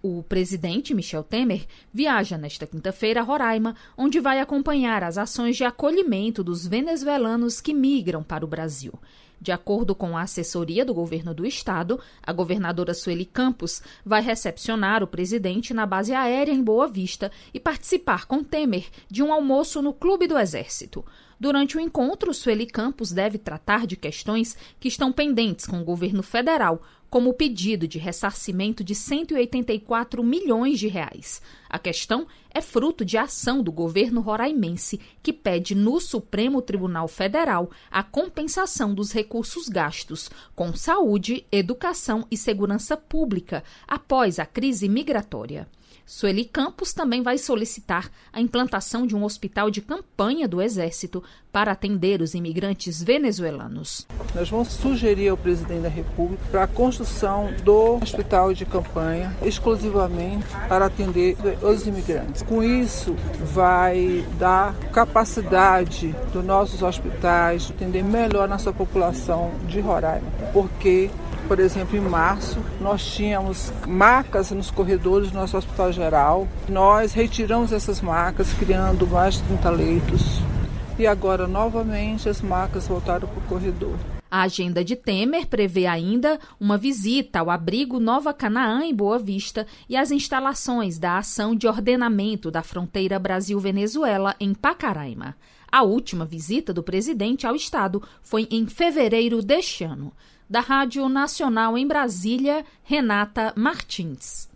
O presidente Michel Temer viaja nesta quinta-feira a Roraima, onde vai acompanhar as ações de acolhimento dos venezuelanos que migram para o Brasil. De acordo com a assessoria do governo do estado, a governadora Sueli Campos vai recepcionar o presidente na base aérea em Boa Vista e participar com Temer de um almoço no Clube do Exército. Durante o encontro, Sueli Campos deve tratar de questões que estão pendentes com o governo federal, como o pedido de ressarcimento de 184 milhões de reais. A questão é fruto de ação do governo roraimense, que pede no Supremo Tribunal Federal a compensação dos recursos gastos com saúde, educação e segurança pública após a crise migratória. Sueli Campos também vai solicitar a implantação de um hospital de campanha do Exército para atender os imigrantes venezuelanos. Nós vamos sugerir ao presidente da República para a construção do hospital de campanha exclusivamente para atender os imigrantes. Com isso, vai dar capacidade dos nossos hospitais de atender melhor nossa população de Roraima, porque, por exemplo, em março, nós tínhamos macas nos corredores do nosso hospital geral. Nós retiramos essas macas, criando mais de 30 leitos. E agora, novamente, as macas voltaram para o corredor. A agenda de Temer prevê ainda uma visita ao abrigo Nova Canaã, em Boa Vista, e às instalações da Ação de Ordenamento da Fronteira Brasil-Venezuela, em Pacaraima. A última visita do presidente ao estado foi em fevereiro deste ano. Da Rádio Nacional em Brasília, Renata Martins.